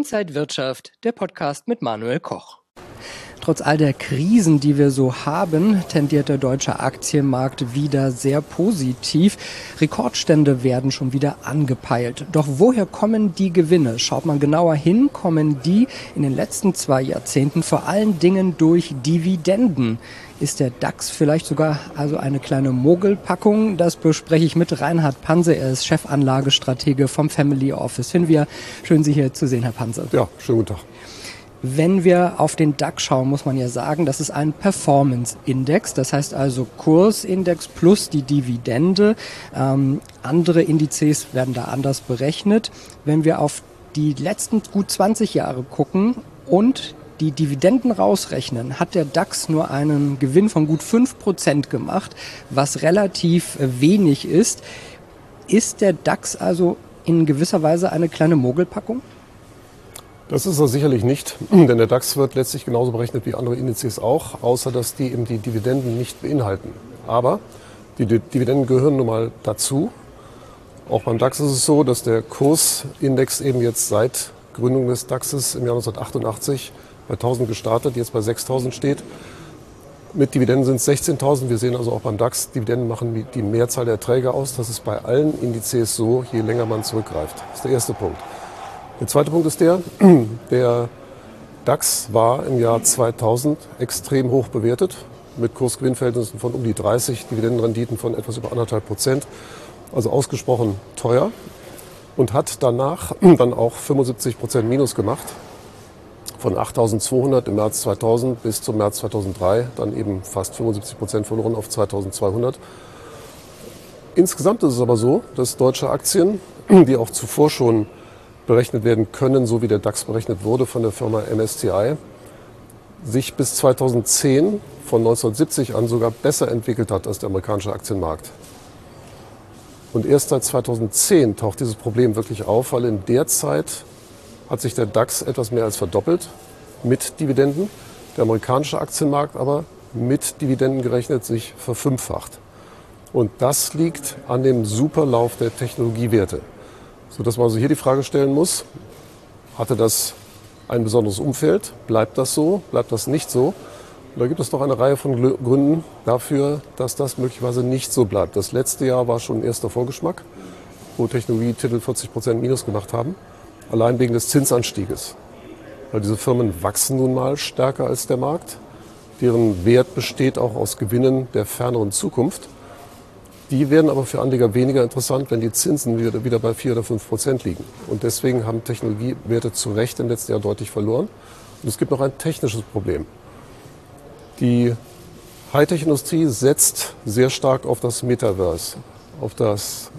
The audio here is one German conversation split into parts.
Inside Wirtschaft, der Podcast mit Manuel Koch. Trotz all der Krisen, die wir so haben, tendiert der deutsche Aktienmarkt wieder sehr positiv. Rekordstände werden schon wieder angepeilt. Doch woher kommen die Gewinne? Schaut man genauer hin, kommen die in den letzten 2 Jahrzehnten vor allen Dingen durch Dividenden. Ist der DAX vielleicht sogar also eine kleine Mogelpackung? Das bespreche ich mit Reinhard Panse. Er ist Chefanlagestratege vom Family Office Finvia. Schön, Sie hier zu sehen, Herr Panse. Ja, schönen guten Tag. Wenn wir auf den DAX schauen, muss man ja sagen, das ist ein Performance-Index. Das heißt also Kursindex plus die Dividende. Andere Indizes werden da anders berechnet. Wenn wir auf die letzten gut 20 Jahre gucken und die Dividenden rausrechnen, hat der DAX nur einen Gewinn von gut 5% gemacht, was relativ wenig ist. Ist der DAX also in gewisser Weise eine kleine Mogelpackung? Das ist er sicherlich nicht, denn der DAX wird letztlich genauso berechnet wie andere Indizes auch, außer dass die eben die Dividenden nicht beinhalten. Aber die Dividenden gehören nun mal dazu. Auch beim DAX ist es so, dass der Kursindex eben jetzt seit Gründung des DAXes im Jahr 1988 bei 1000 gestartet, jetzt bei 6000 steht. Mit Dividenden sind es 16.000. Wir sehen also auch beim DAX, Dividenden machen die Mehrzahl der Erträge aus. Das ist bei allen Indizes so, je länger man zurückgreift. Das ist der erste Punkt. Der zweite Punkt ist der DAX war im Jahr 2000 extrem hoch bewertet, mit Kursgewinnverhältnissen von um die 30, Dividendenrenditen von etwas über 1,5%, also ausgesprochen teuer und hat danach dann auch 75% Minus gemacht, von 8.200 im März 2000 bis zum März 2003, dann eben fast 75% verloren auf 2.200. Insgesamt ist es aber so, dass deutsche Aktien, die auch zuvor schon berechnet werden können, so wie der DAX berechnet wurde von der Firma MSCI, sich bis 2010 von 1970 an sogar besser entwickelt hat als der amerikanische Aktienmarkt. Und erst seit 2010 taucht dieses Problem wirklich auf, weil in der Zeit hat sich der DAX etwas mehr als verdoppelt mit Dividenden, der amerikanische Aktienmarkt aber mit Dividenden gerechnet sich verfünffacht. Und das liegt an dem Superlauf der Technologiewerte. Sodass man also hier die Frage stellen muss, hatte das ein besonderes Umfeld? Bleibt das so? Bleibt das nicht so? Und da gibt es noch eine Reihe von Gründen dafür, dass das möglicherweise nicht so bleibt. Das letzte Jahr war schon ein erster Vorgeschmack, wo Technologietitel 40% Minus gemacht haben, allein wegen des Zinsanstieges. Weil diese Firmen wachsen nun mal stärker als der Markt. Deren Wert besteht auch aus Gewinnen der ferneren Zukunft. Die werden aber für Anleger weniger interessant, wenn die Zinsen wieder bei 4 oder 5% liegen. Und deswegen haben Technologiewerte zu Recht im letzten Jahr deutlich verloren. Und es gibt noch ein technisches Problem. Die Hightech-Industrie setzt sehr stark auf das Metaverse, auf das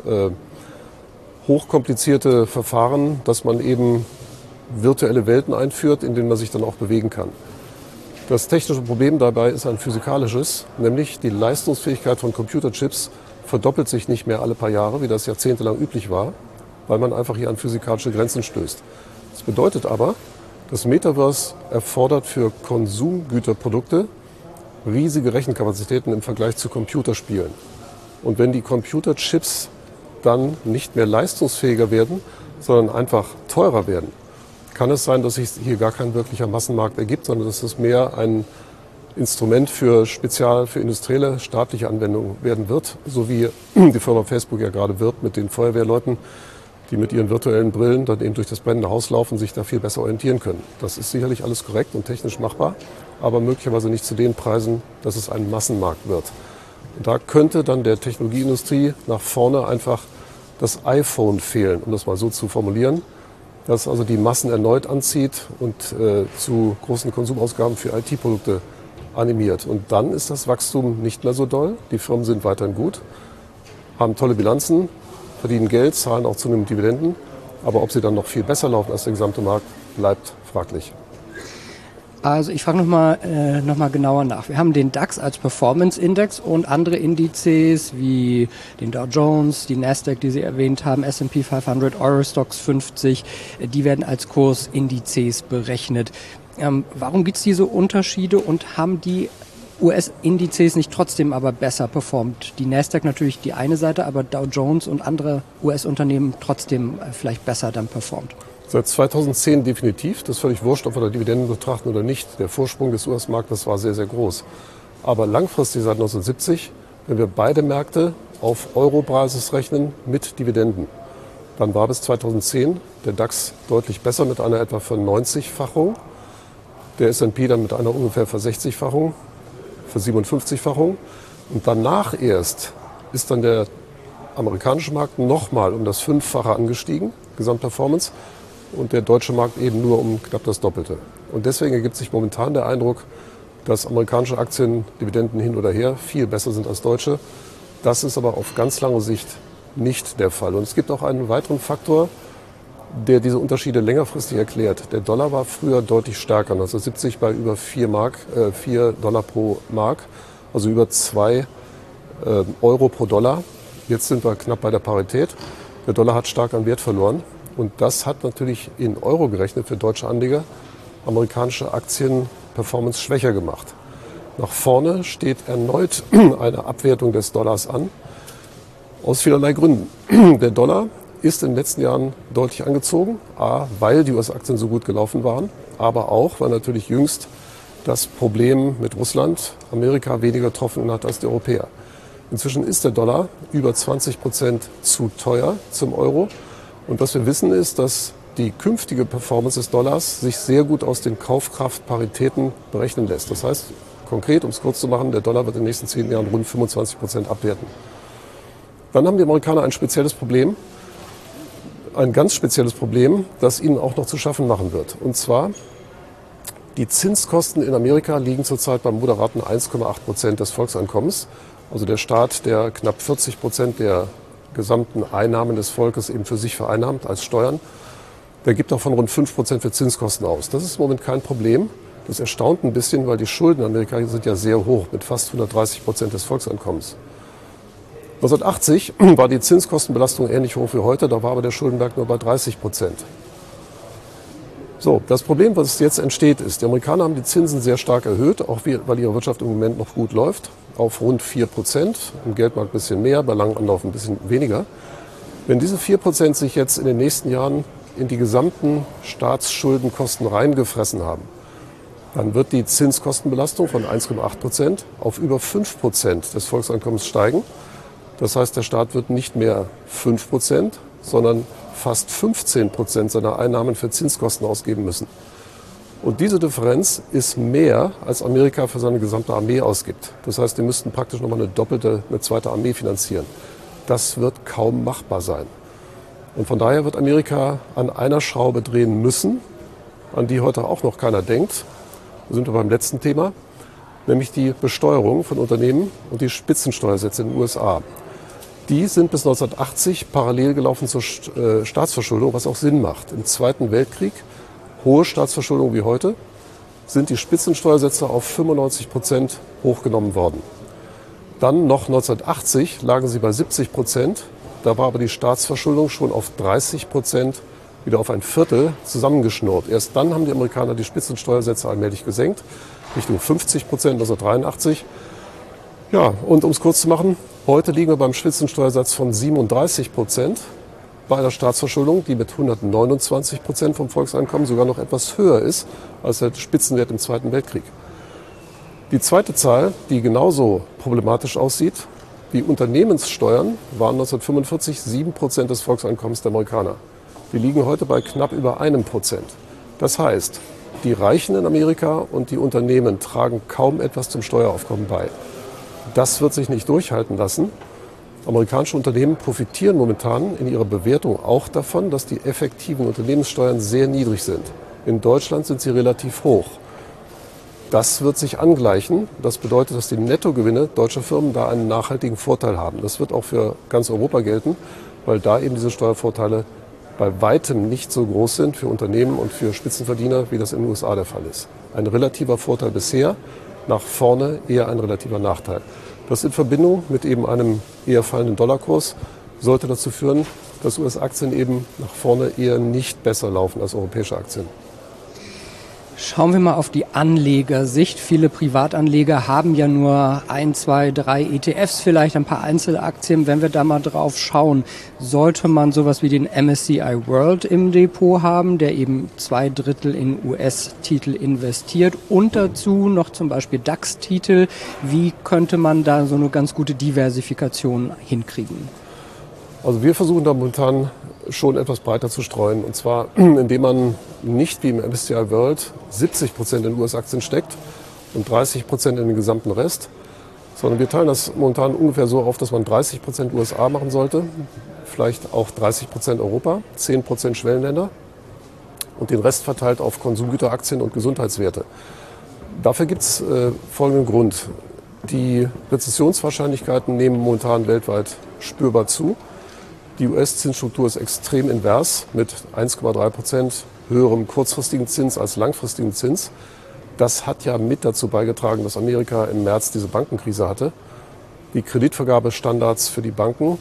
hochkomplizierte Verfahren, dass man eben virtuelle Welten einführt, in denen man sich dann auch bewegen kann. Das technische Problem dabei ist ein physikalisches, nämlich die Leistungsfähigkeit von Computerchips verdoppelt sich nicht mehr alle paar Jahre, wie das jahrzehntelang üblich war, weil man einfach hier an physikalische Grenzen stößt. Das bedeutet aber, das Metaverse erfordert für Konsumgüterprodukte riesige Rechenkapazitäten im Vergleich zu Computerspielen. Und wenn die Computerchips dann nicht mehr leistungsfähiger werden, sondern einfach teurer werden, kann es sein, dass sich hier gar kein wirklicher Massenmarkt ergibt, sondern dass es mehr ein Instrument für industrielle staatliche Anwendungen werden wird, so wie die Firma Facebook ja gerade wirbt mit den Feuerwehrleuten, die mit ihren virtuellen Brillen dann eben durch das brennende Haus laufen, sich da viel besser orientieren können. Das ist sicherlich alles korrekt und technisch machbar, aber möglicherweise nicht zu den Preisen, dass es ein Massenmarkt wird. Und da könnte dann der Technologieindustrie nach vorne einfach das iPhone fehlen, um das mal so zu formulieren, das also die Massen erneut anzieht und zu großen Konsumausgaben für IT-Produkte animiert. Und dann ist das Wachstum nicht mehr so doll. Die Firmen sind weiterhin gut, haben tolle Bilanzen, verdienen Geld, zahlen auch zunehmend Dividenden. Aber ob sie dann noch viel besser laufen als der gesamte Markt, bleibt fraglich. Also ich frage noch mal genauer nach. Wir haben den DAX als Performance-Index und andere Indizes wie den Dow Jones, die Nasdaq, die Sie erwähnt haben, S&P 500, Eurostoxx 50, die werden als Kursindizes berechnet. Warum gibt es diese Unterschiede und haben die US-Indizes nicht trotzdem aber besser performt? Die Nasdaq natürlich die eine Seite, aber Dow Jones und andere US-Unternehmen trotzdem vielleicht besser dann performt. Seit 2010 definitiv. Das ist völlig wurscht, ob wir da Dividenden betrachten oder nicht. Der Vorsprung des US-Marktes war sehr, sehr groß. Aber langfristig seit 1970, wenn wir beide Märkte auf Euro-Basis rechnen mit Dividenden, dann war bis 2010 der DAX deutlich besser mit einer etwa Ver-90-Fachung. Der S&P dann mit einer ungefähr Ver-60-Fachung, Ver-57-Fachung. Und danach erst ist dann der amerikanische Markt nochmal um das 5-fache angestiegen, Gesamtperformance, und der deutsche Markt eben nur um knapp das Doppelte. Und deswegen ergibt sich momentan der Eindruck, dass amerikanische Aktien, Dividenden hin oder her, viel besser sind als deutsche. Das ist aber auf ganz lange Sicht nicht der Fall. Und es gibt auch einen weiteren Faktor, der diese Unterschiede längerfristig erklärt. Der Dollar war früher deutlich stärker, 1970 bei über 4 Dollar pro Mark, also über 2 Euro pro Dollar. Jetzt sind wir knapp bei der Parität. Der Dollar hat stark an Wert verloren. Und das hat natürlich in Euro gerechnet für deutsche Anleger amerikanische Aktienperformance schwächer gemacht. Nach vorne steht erneut eine Abwertung des Dollars an, aus vielerlei Gründen. Der Dollar ist in den letzten Jahren deutlich angezogen, a, weil die US-Aktien so gut gelaufen waren, aber auch, weil natürlich jüngst das Problem mit Russland Amerika weniger getroffen hat als die Europäer. Inzwischen ist der Dollar über 20% zu teuer zum Euro. Und was wir wissen ist, dass die künftige Performance des Dollars sich sehr gut aus den Kaufkraftparitäten berechnen lässt. Das heißt, konkret, um es kurz zu machen, der Dollar wird in den nächsten 10 Jahren rund 25% abwerten. Dann haben die Amerikaner ein spezielles Problem, ein ganz spezielles Problem, das ihnen auch noch zu schaffen machen wird. Und zwar, die Zinskosten in Amerika liegen zurzeit beim moderaten 1,8% des Volkseinkommens. Also der Staat, der knapp 40% der gesamten Einnahmen des Volkes eben für sich vereinnahmt als Steuern, der gibt davon rund 5% für Zinskosten aus. Das ist im Moment kein Problem. Das erstaunt ein bisschen, weil die Schulden in Amerika sind ja sehr hoch, mit fast 130% des Volkseinkommens. 1980 war die Zinskostenbelastung ähnlich hoch wie heute, da war aber der Schuldenberg nur bei 30%. So, das Problem, was jetzt entsteht, ist, die Amerikaner haben die Zinsen sehr stark erhöht, auch weil ihre Wirtschaft im Moment noch gut läuft, auf rund 4%, im Geldmarkt ein bisschen mehr, bei langem Anlauf ein bisschen weniger. Wenn diese 4% sich jetzt in den nächsten Jahren in die gesamten Staatsschuldenkosten reingefressen haben, dann wird die Zinskostenbelastung von 1,8% auf über 5% des Volkseinkommens steigen. Das heißt, der Staat wird nicht mehr 5%, sondern fast 15% seiner Einnahmen für Zinskosten ausgeben müssen. Und diese Differenz ist mehr, als Amerika für seine gesamte Armee ausgibt. Das heißt, die müssten praktisch nochmal eine zweite Armee finanzieren. Das wird kaum machbar sein. Und von daher wird Amerika an einer Schraube drehen müssen, an die heute auch noch keiner denkt. Da sind wir beim letzten Thema, nämlich die Besteuerung von Unternehmen und die Spitzensteuersätze in den USA. Die sind bis 1980 parallel gelaufen zur Staatsverschuldung, was auch Sinn macht. Im Zweiten Weltkrieg, hohe Staatsverschuldung wie heute, sind die Spitzensteuersätze auf 95% hochgenommen worden. Dann noch 1980 lagen sie bei 70%. Da war aber die Staatsverschuldung schon auf 30%, wieder auf ein Viertel zusammengeschnurrt. Erst dann haben die Amerikaner die Spitzensteuersätze allmählich gesenkt, Richtung 50% 1983. Ja, und um es kurz zu machen, heute liegen wir beim Spitzensteuersatz von 37% bei einer Staatsverschuldung, die mit 129% vom Volkseinkommen sogar noch etwas höher ist als der Spitzenwert im Zweiten Weltkrieg. Die zweite Zahl, die genauso problematisch aussieht, die Unternehmenssteuern waren 1945 7% des Volkseinkommens der Amerikaner. Die liegen heute bei knapp über 1%. Das heißt, die Reichen in Amerika und die Unternehmen tragen kaum etwas zum Steueraufkommen bei. Das wird sich nicht durchhalten lassen. Amerikanische Unternehmen profitieren momentan in ihrer Bewertung auch davon, dass die effektiven Unternehmenssteuern sehr niedrig sind. In Deutschland sind sie relativ hoch. Das wird sich angleichen. Das bedeutet, dass die Nettogewinne deutscher Firmen da einen nachhaltigen Vorteil haben. Das wird auch für ganz Europa gelten, weil da eben diese Steuervorteile bei weitem nicht so groß sind für Unternehmen und für Spitzenverdiener, wie das in den USA der Fall ist. Ein relativer Vorteil bisher, nach vorne eher ein relativer Nachteil. Das in Verbindung mit eben einem eher fallenden Dollarkurs sollte dazu führen, dass US-Aktien eben nach vorne eher nicht besser laufen als europäische Aktien. Schauen wir mal auf die Anlegersicht. Viele Privatanleger haben ja nur 1, 2, 3 ETFs, vielleicht ein paar Einzelaktien. Wenn wir da mal drauf schauen, sollte man sowas wie den MSCI World im Depot haben, der eben 2/3 in US-Titel investiert und dazu noch zum Beispiel DAX-Titel. Wie könnte man da so eine ganz gute Diversifikation hinkriegen? Also wir versuchen da momentan schon etwas breiter zu streuen. Und zwar, indem man nicht wie im MSCI World 70% in US-Aktien steckt und 30% in den gesamten Rest, sondern wir teilen das momentan ungefähr so auf, dass man 30% USA machen sollte, vielleicht auch 30% Europa, 10% Schwellenländer und den Rest verteilt auf Konsumgüteraktien und Gesundheitswerte. Dafür gibt es folgenden Grund. Die Rezessionswahrscheinlichkeiten nehmen momentan weltweit spürbar zu. Die US-Zinsstruktur ist extrem invers mit 1,3% höherem kurzfristigen Zins als langfristigen Zins. Das hat ja mit dazu beigetragen, dass Amerika im März diese Bankenkrise hatte. Die Kreditvergabestandards für die Banken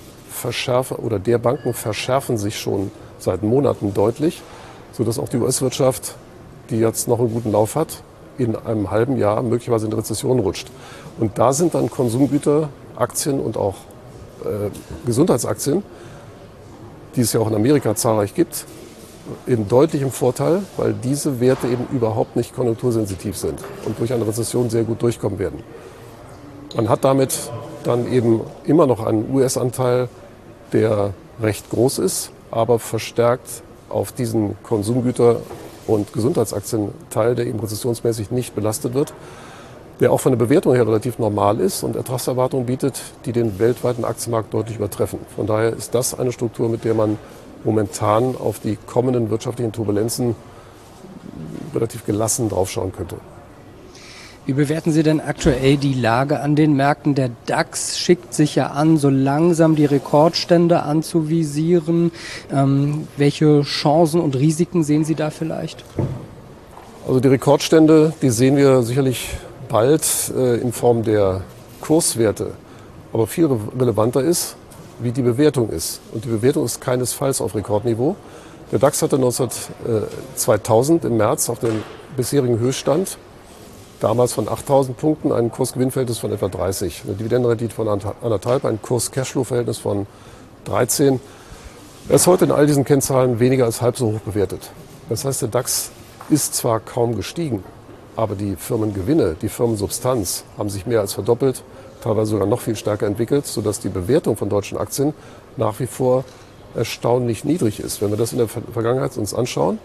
verschärfen sich schon seit Monaten deutlich, sodass auch die US-Wirtschaft, die jetzt noch einen guten Lauf hat, in einem halben Jahr möglicherweise in Rezession rutscht. Und da sind dann Konsumgüteraktien und auch Gesundheitsaktien, die es ja auch in Amerika zahlreich gibt, in deutlichem Vorteil, weil diese Werte eben überhaupt nicht konjunktursensitiv sind und durch eine Rezession sehr gut durchkommen werden. Man hat damit dann eben immer noch einen US-Anteil, der recht groß ist, aber verstärkt auf diesen Konsumgüter- und Gesundheitsaktienteil, der eben rezessionsmäßig nicht belastet wird, der auch von der Bewertung her relativ normal ist und Ertragserwartungen bietet, die den weltweiten Aktienmarkt deutlich übertreffen. Von daher ist das eine Struktur, mit der man momentan auf die kommenden wirtschaftlichen Turbulenzen relativ gelassen draufschauen könnte. Wie bewerten Sie denn aktuell die Lage an den Märkten? Der DAX schickt sich ja an, so langsam die Rekordstände anzuvisieren. Welche Chancen und Risiken sehen Sie da vielleicht? Also die Rekordstände, die sehen wir sicherlich bald in Form der Kurswerte. Aber viel relevanter ist, wie die Bewertung ist. Und die Bewertung ist keinesfalls auf Rekordniveau. Der DAX hatte 2000 im März auf den bisherigen Höchststand, damals von 8.000 Punkten, ein Kursgewinnverhältnis von etwa 30, eine Dividendenrendite von 1,5, ein Kurs-Cashflow-Verhältnis von 13. Er ist heute in all diesen Kennzahlen weniger als halb so hoch bewertet. Das heißt, der DAX ist zwar kaum gestiegen, aber die Firmengewinne, die Firmensubstanz haben sich mehr als verdoppelt, teilweise sogar noch viel stärker entwickelt, sodass die Bewertung von deutschen Aktien nach wie vor erstaunlich niedrig ist. Wenn wir das in der Vergangenheit uns anschauen,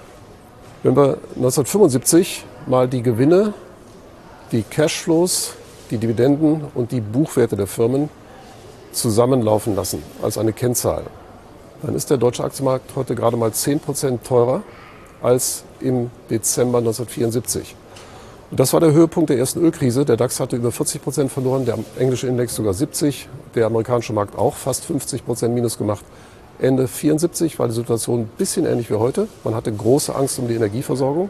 wenn wir 1975 mal die Gewinne, die Cashflows, die Dividenden und die Buchwerte der Firmen zusammenlaufen lassen als eine Kennzahl, dann ist der deutsche Aktienmarkt heute gerade mal 10% teurer als im Dezember 1974. Und das war der Höhepunkt der ersten Ölkrise. Der DAX hatte über 40% verloren, der englische Index sogar 70%, der amerikanische Markt auch fast 50% Minus gemacht. Ende 1974 war die Situation ein bisschen ähnlich wie heute. Man hatte große Angst um die Energieversorgung.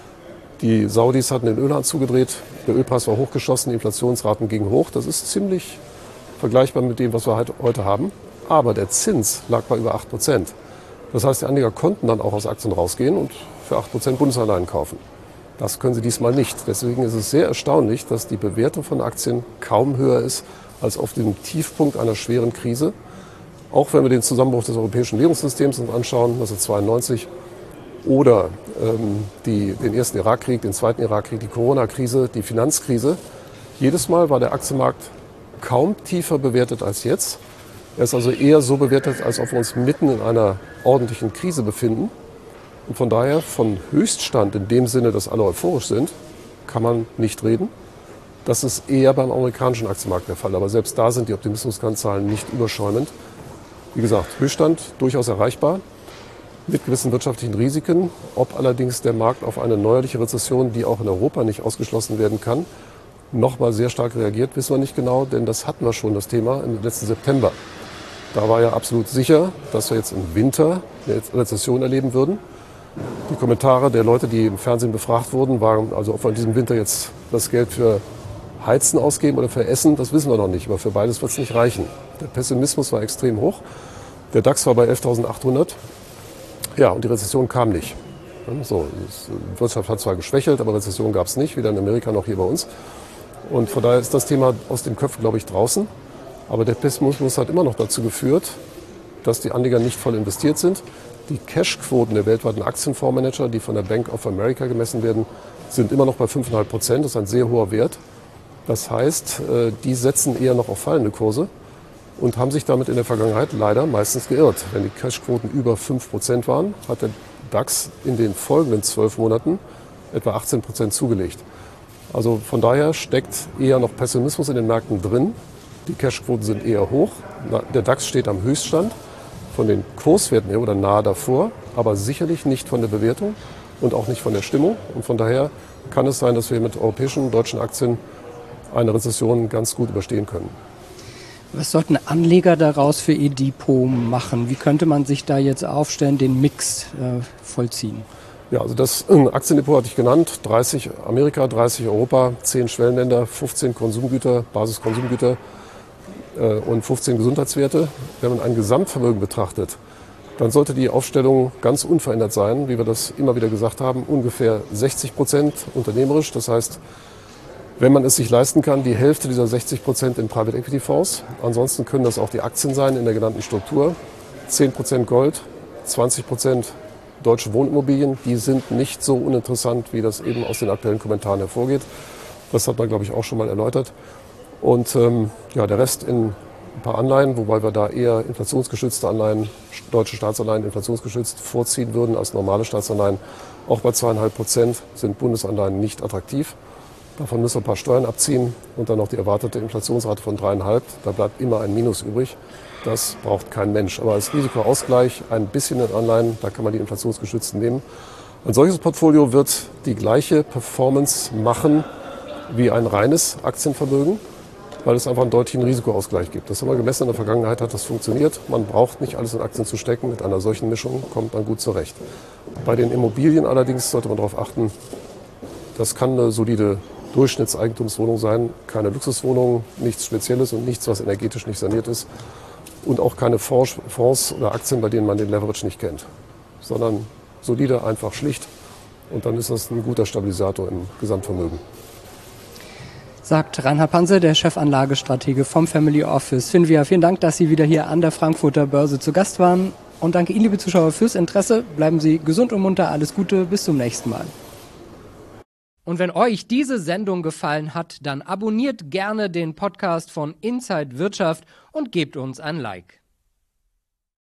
Die Saudis hatten den Ölhahn zugedreht, der Ölpreis war hochgeschossen, die Inflationsraten gingen hoch. Das ist ziemlich vergleichbar mit dem, was wir heute haben. Aber der Zins lag bei über 8%. Das heißt, die Anleger konnten dann auch aus Aktien rausgehen und für 8% Bundesanleihen kaufen. Das können sie diesmal nicht. Deswegen ist es sehr erstaunlich, dass die Bewertung von Aktien kaum höher ist als auf dem Tiefpunkt einer schweren Krise. Auch wenn wir den Zusammenbruch des europäischen Währungssystems uns anschauen, 1992, oder den ersten Irakkrieg, den zweiten Irakkrieg, die Corona-Krise, die Finanzkrise. Jedes Mal war der Aktienmarkt kaum tiefer bewertet als jetzt. Er ist also eher so bewertet, als ob wir uns mitten in einer ordentlichen Krise befinden. Und von daher von Höchststand in dem Sinne, dass alle euphorisch sind, kann man nicht reden. Das ist eher beim amerikanischen Aktienmarkt der Fall. Aber selbst da sind die Optimismuskennzahlen nicht überschäumend. Wie gesagt, Höchststand durchaus erreichbar mit gewissen wirtschaftlichen Risiken. Ob allerdings der Markt auf eine neuerliche Rezession, die auch in Europa nicht ausgeschlossen werden kann, nochmal sehr stark reagiert, wissen wir nicht genau, denn das hatten wir schon, das Thema, im letzten September. Da war ja absolut sicher, dass wir jetzt im Winter eine Rezession erleben würden. Die Kommentare der Leute, die im Fernsehen befragt wurden, waren, also ob wir in diesem Winter jetzt das Geld für Heizen ausgeben oder für Essen, das wissen wir noch nicht, aber für beides wird es nicht reichen. Der Pessimismus war extrem hoch. Der DAX war bei 11.800. Ja, und die Rezession kam nicht. So, die Wirtschaft hat zwar geschwächelt, aber Rezession gab es nicht, weder in Amerika noch hier bei uns. Und von daher ist das Thema aus den Köpfen, glaube ich, draußen. Aber der Pessimismus hat immer noch dazu geführt, dass die Anleger nicht voll investiert sind. Die Cashquoten der weltweiten Aktienfondsmanager, die von der Bank of America gemessen werden, sind immer noch bei 5,5%. Das ist ein sehr hoher Wert. Das heißt, die setzen eher noch auf fallende Kurse und haben sich damit in der Vergangenheit leider meistens geirrt. Wenn die Cashquoten über 5% waren, hat der DAX in den folgenden 12 Monaten etwa 18% zugelegt. Also von daher steckt eher noch Pessimismus in den Märkten drin. Die Cashquoten sind eher hoch. Der DAX steht am Höchststand von den Kurswerten her oder nahe davor, aber sicherlich nicht von der Bewertung und auch nicht von der Stimmung. Und von daher kann es sein, dass wir mit europäischen, deutschen Aktien eine Rezession ganz gut überstehen können. Was sollten Anleger daraus für ihr Depot machen? Wie könnte man sich da jetzt aufstellen, den Mix vollziehen? Ja, also das Aktiendepot hatte ich genannt, 30 Amerika, 30 Europa, 10 Schwellenländer, 15 Konsumgüter, Basiskonsumgüter und 15 Gesundheitswerte. Wenn man ein Gesamtvermögen betrachtet, dann sollte die Aufstellung ganz unverändert sein, wie wir das immer wieder gesagt haben, ungefähr 60% unternehmerisch. Das heißt, wenn man es sich leisten kann, die Hälfte dieser 60% in Private Equity Fonds. Ansonsten können das auch die Aktien sein in der genannten Struktur. 10% Gold, 20% deutsche Wohnimmobilien. Die sind nicht so uninteressant, wie das eben aus den aktuellen Kommentaren hervorgeht. Das hat man, glaube ich, auch schon mal erläutert. Und der Rest in ein paar Anleihen, wobei wir da eher inflationsgeschützte Anleihen, deutsche Staatsanleihen inflationsgeschützt vorziehen würden als normale Staatsanleihen. Auch bei 2,5% sind Bundesanleihen nicht attraktiv. Davon müssen wir ein paar Steuern abziehen und dann noch die erwartete Inflationsrate von 3,5. Da bleibt immer ein Minus übrig. Das braucht kein Mensch. Aber als Risikoausgleich ein bisschen in Anleihen, da kann man die inflationsgeschützten nehmen. Ein solches Portfolio wird die gleiche Performance machen wie ein reines Aktienvermögen, weil es einfach einen deutlichen Risikoausgleich gibt. Das haben wir gemessen in der Vergangenheit, hat das funktioniert. Man braucht nicht alles in Aktien zu stecken. Mit einer solchen Mischung kommt man gut zurecht. Bei den Immobilien allerdings sollte man darauf achten, das kann eine solide Durchschnittseigentumswohnung sein, keine Luxuswohnung, nichts Spezielles und nichts, was energetisch nicht saniert ist. Und auch keine Fonds oder Aktien, bei denen man den Leverage nicht kennt, sondern solide, einfach schlicht. Und dann ist das ein guter Stabilisator im Gesamtvermögen. Sagt Reinhard Panse, der Chefanlagestratege vom Family Office. Finvia, vielen Dank, dass Sie wieder hier an der Frankfurter Börse zu Gast waren. Und danke Ihnen, liebe Zuschauer, fürs Interesse. Bleiben Sie gesund und munter. Alles Gute. Bis zum nächsten Mal. Und wenn euch diese Sendung gefallen hat, dann abonniert gerne den Podcast von Inside Wirtschaft und gebt uns ein Like.